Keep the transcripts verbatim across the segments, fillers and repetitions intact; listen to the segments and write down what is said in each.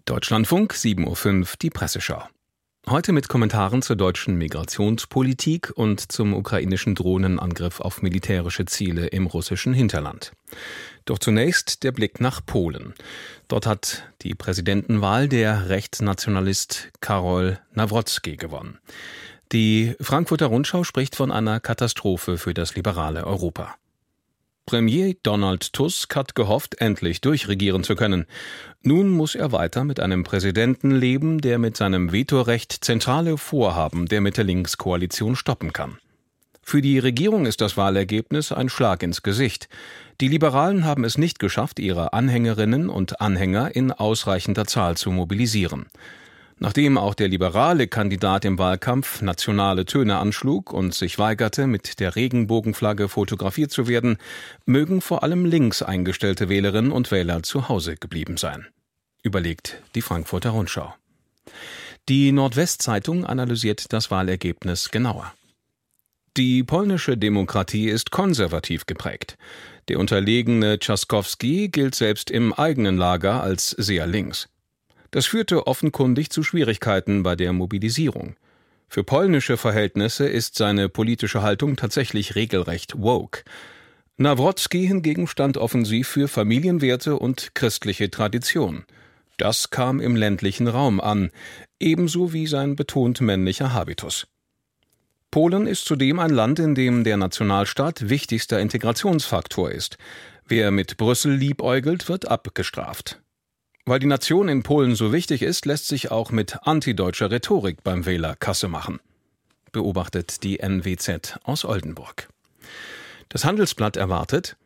Deutschlandfunk, sieben Uhr fünf, die Presseschau. Heute mit Kommentaren zur deutschen Migrationspolitik und zum ukrainischen Drohnenangriff auf militärische Ziele im russischen Hinterland. Doch zunächst der Blick nach Polen. Dort hat die Präsidentenwahl der Rechtsnationalist Karol Nawrocki gewonnen. Die Frankfurter Rundschau spricht von einer Katastrophe für das liberale Europa. Premier Donald Tusk hat gehofft, endlich durchregieren zu können. Nun muss er weiter mit einem Präsidenten leben, der mit seinem Vetorecht zentrale Vorhaben der Mitte-Links-Koalition stoppen kann. Für die Regierung ist das Wahlergebnis ein Schlag ins Gesicht. Die Liberalen haben es nicht geschafft, ihre Anhängerinnen und Anhänger in ausreichender Zahl zu mobilisieren. Nachdem auch der liberale Kandidat im Wahlkampf nationale Töne anschlug und sich weigerte, mit der Regenbogenflagge fotografiert zu werden, mögen vor allem links eingestellte Wählerinnen und Wähler zu Hause geblieben sein. Überlegt die Frankfurter Rundschau. Die Nordwestzeitung analysiert das Wahlergebnis genauer. Die polnische Demokratie ist konservativ geprägt. Der unterlegene Trzaskowski gilt selbst im eigenen Lager als sehr links. Das führte offenkundig zu Schwierigkeiten bei der Mobilisierung. Für polnische Verhältnisse ist seine politische Haltung tatsächlich regelrecht woke. Nawrocki hingegen stand offensiv für Familienwerte und christliche Tradition. Das kam im ländlichen Raum an, ebenso wie sein betont männlicher Habitus. Polen ist zudem ein Land, in dem der Nationalstaat wichtigster Integrationsfaktor ist. Wer mit Brüssel liebäugelt, wird abgestraft. Weil die Nation in Polen so wichtig ist, lässt sich auch mit antideutscher Rhetorik beim Wähler Kasse machen, beobachtet die N W Z aus Oldenburg. Das Handelsblatt erwartet: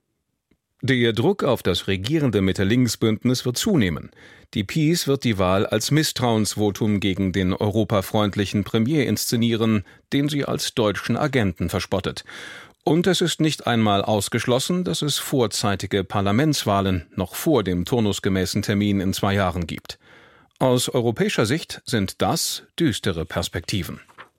Der Druck auf das regierende Mitte-Links-Bündnis wird zunehmen. Die PiS wird die Wahl als Misstrauensvotum gegen den europafreundlichen Premier inszenieren, den sie als deutschen Agenten verspottet. Und es ist nicht einmal ausgeschlossen, dass es vorzeitige Parlamentswahlen noch vor dem turnusgemäßen Termin in zwei Jahren gibt. Aus europäischer Sicht sind das düstere Perspektiven.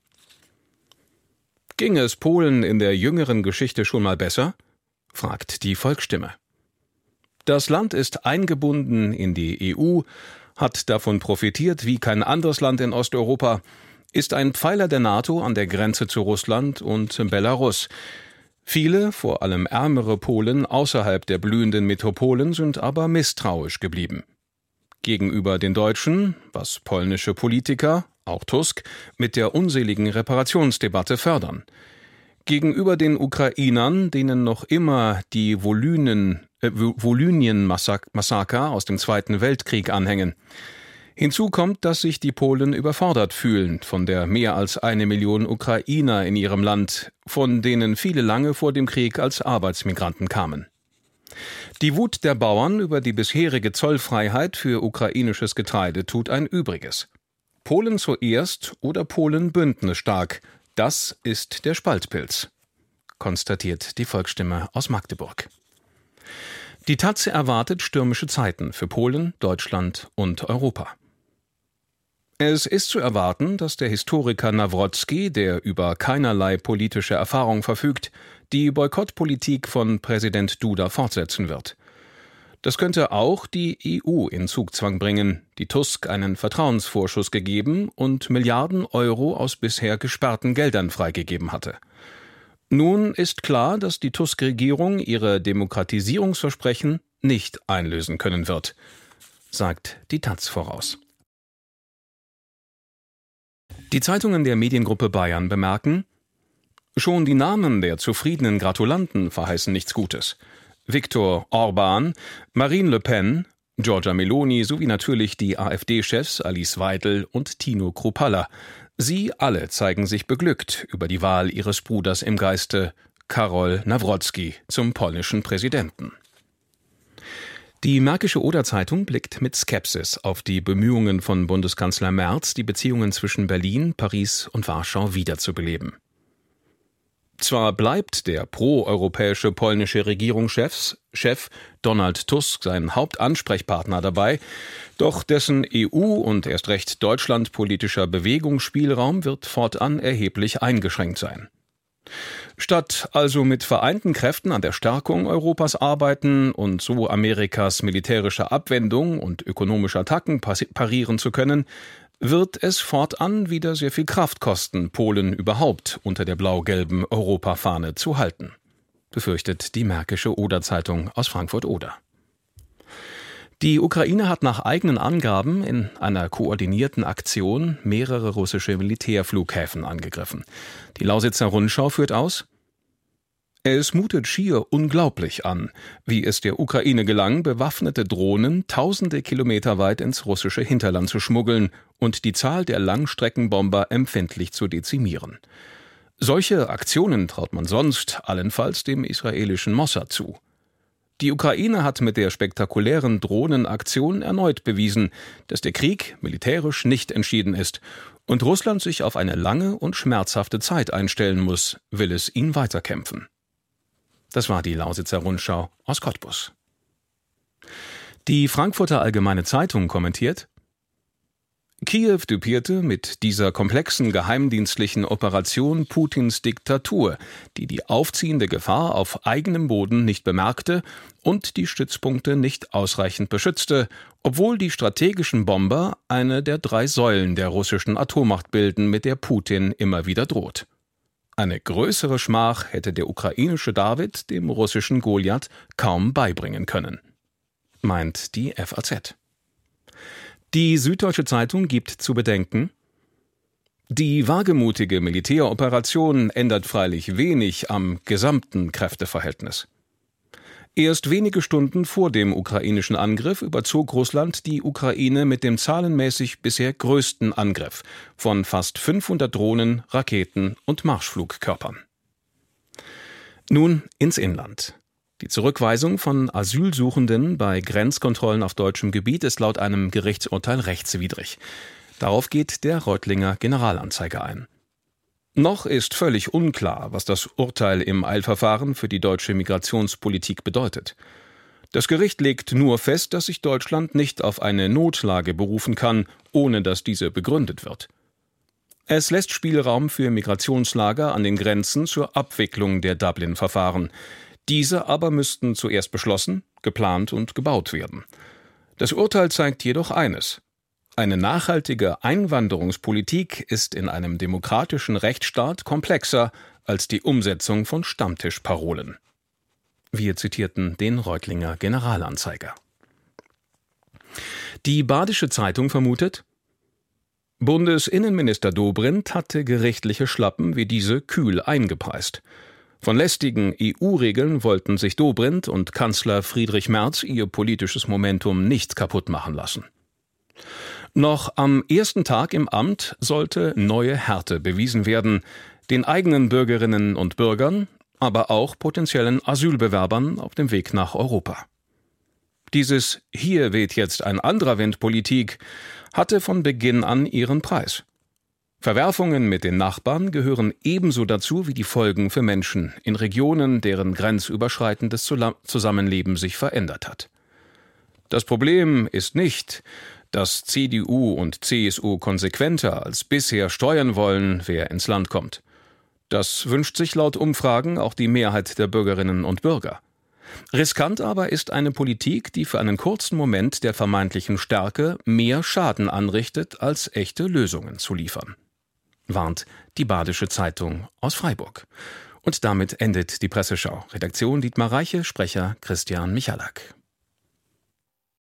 Ging es Polen in der jüngeren Geschichte schon mal besser? Fragt die Volksstimme. Das Land ist eingebunden in die E U, hat davon profitiert wie kein anderes Land in Osteuropa, ist ein Pfeiler der NATO an der Grenze zu Russland und Belarus. Viele, vor allem ärmere Polen außerhalb der blühenden Metropolen, sind aber misstrauisch geblieben. Gegenüber den Deutschen, was polnische Politiker, auch Tusk, mit der unseligen Reparationsdebatte fördern. Gegenüber den Ukrainern, denen noch immer die Wolynen, äh, Volynien-Massaker aus dem Zweiten Weltkrieg anhängen. Hinzu kommt, dass sich die Polen überfordert fühlen von der mehr als eine Million Ukrainer in ihrem Land, von denen viele lange vor dem Krieg als Arbeitsmigranten kamen. Die Wut der Bauern über die bisherige Zollfreiheit für ukrainisches Getreide tut ein Übriges. Polen zuerst oder Polen bündnisstark, das ist der Spaltpilz, konstatiert die Volksstimme aus Magdeburg. Die Taz erwartet stürmische Zeiten für Polen, Deutschland und Europa. Es ist zu erwarten, dass der Historiker Nawrocki, der über keinerlei politische Erfahrung verfügt, die Boykottpolitik von Präsident Duda fortsetzen wird. Das könnte auch die E U in Zugzwang bringen, die Tusk einen Vertrauensvorschuss gegeben und Milliarden Euro aus bisher gesperrten Geldern freigegeben hatte. Nun ist klar, dass die Tusk-Regierung ihre Demokratisierungsversprechen nicht einlösen können wird, sagt die Taz voraus. Die Zeitungen der Mediengruppe Bayern bemerken: Schon die Namen der zufriedenen Gratulanten verheißen nichts Gutes. Viktor Orban, Marine Le Pen, Giorgia Meloni sowie natürlich die AfD-Chefs Alice Weidel und Tino Kruppalla. Sie alle zeigen sich beglückt über die Wahl ihres Bruders im Geiste, Karol Nawrocki, zum polnischen Präsidenten. Die Märkische Oder-Zeitung blickt mit Skepsis auf die Bemühungen von Bundeskanzler Merz, die Beziehungen zwischen Berlin, Paris und Warschau wiederzubeleben. Zwar bleibt der proeuropäische polnische Regierungschef Chef Donald Tusk sein Hauptansprechpartner dabei, doch dessen E U- und erst recht deutschlandpolitischer Bewegungsspielraum wird fortan erheblich eingeschränkt sein. Statt also mit vereinten Kräften an der Stärkung Europas arbeiten und so Amerikas militärische Abwendung und ökonomische Attacken parieren zu können, wird es fortan wieder sehr viel Kraft kosten, Polen überhaupt unter der blau-gelben Europafahne zu halten, befürchtet die Märkische Oder-Zeitung aus Frankfurt-Oder. Die Ukraine hat nach eigenen Angaben in einer koordinierten Aktion mehrere russische Militärflughäfen angegriffen. Die Lausitzer Rundschau führt aus: Es mutet schier unglaublich an, wie es der Ukraine gelang, bewaffnete Drohnen tausende Kilometer weit ins russische Hinterland zu schmuggeln und die Zahl der Langstreckenbomber empfindlich zu dezimieren. Solche Aktionen traut man sonst allenfalls dem israelischen Mossad zu. Die Ukraine hat mit der spektakulären Drohnenaktion erneut bewiesen, dass der Krieg militärisch nicht entschieden ist und Russland sich auf eine lange und schmerzhafte Zeit einstellen muss, will es ihn weiterkämpfen. Das war die Lausitzer Rundschau aus Cottbus. Die Frankfurter Allgemeine Zeitung kommentiert: Kiew düpierte mit dieser komplexen geheimdienstlichen Operation Putins Diktatur, die die aufziehende Gefahr auf eigenem Boden nicht bemerkte und die Stützpunkte nicht ausreichend beschützte, obwohl die strategischen Bomber eine der drei Säulen der russischen Atommacht bilden, mit der Putin immer wieder droht. Eine größere Schmach hätte der ukrainische David dem russischen Goliath kaum beibringen können, meint die F A Z. Die Süddeutsche Zeitung gibt zu bedenken: Die wagemutige Militäroperation ändert freilich wenig am gesamten Kräfteverhältnis. Erst wenige Stunden vor dem ukrainischen Angriff überzog Russland die Ukraine mit dem zahlenmäßig bisher größten Angriff von fast fünfhundert Drohnen, Raketen und Marschflugkörpern. Nun ins Inland. Die Zurückweisung von Asylsuchenden bei Grenzkontrollen auf deutschem Gebiet ist laut einem Gerichtsurteil rechtswidrig. Darauf geht der Reutlinger Generalanzeiger ein. Noch ist völlig unklar, was das Urteil im Eilverfahren für die deutsche Migrationspolitik bedeutet. Das Gericht legt nur fest, dass sich Deutschland nicht auf eine Notlage berufen kann, ohne dass diese begründet wird. Es lässt Spielraum für Migrationslager an den Grenzen zur Abwicklung der Dublin-Verfahren. Diese aber müssten zuerst beschlossen, geplant und gebaut werden. Das Urteil zeigt jedoch eines: Eine nachhaltige Einwanderungspolitik ist in einem demokratischen Rechtsstaat komplexer als die Umsetzung von Stammtischparolen. Wir zitierten den Reutlinger Generalanzeiger. Die Badische Zeitung vermutet: Bundesinnenminister Dobrindt hatte gerichtliche Schlappen wie diese kühl eingepreist. Von lästigen E U-Regeln wollten sich Dobrindt und Kanzler Friedrich Merz ihr politisches Momentum nicht kaputt machen lassen. Noch am ersten Tag im Amt sollte neue Härte bewiesen werden, den eigenen Bürgerinnen und Bürgern, aber auch potenziellen Asylbewerbern auf dem Weg nach Europa. Dieses „Hier weht jetzt ein anderer Wind" Politik hatte von Beginn an ihren Preis. Verwerfungen mit den Nachbarn gehören ebenso dazu wie die Folgen für Menschen in Regionen, deren grenzüberschreitendes Zusammenleben sich verändert hat. Das Problem ist nicht, dass C D U und C S U konsequenter als bisher steuern wollen, wer ins Land kommt. Das wünscht sich laut Umfragen auch die Mehrheit der Bürgerinnen und Bürger. Riskant aber ist eine Politik, die für einen kurzen Moment der vermeintlichen Stärke mehr Schaden anrichtet, als echte Lösungen zu liefern, warnt die Badische Zeitung aus Freiburg. Und damit endet die Presseschau. Redaktion Dietmar Reiche, Sprecher Christian Michalak.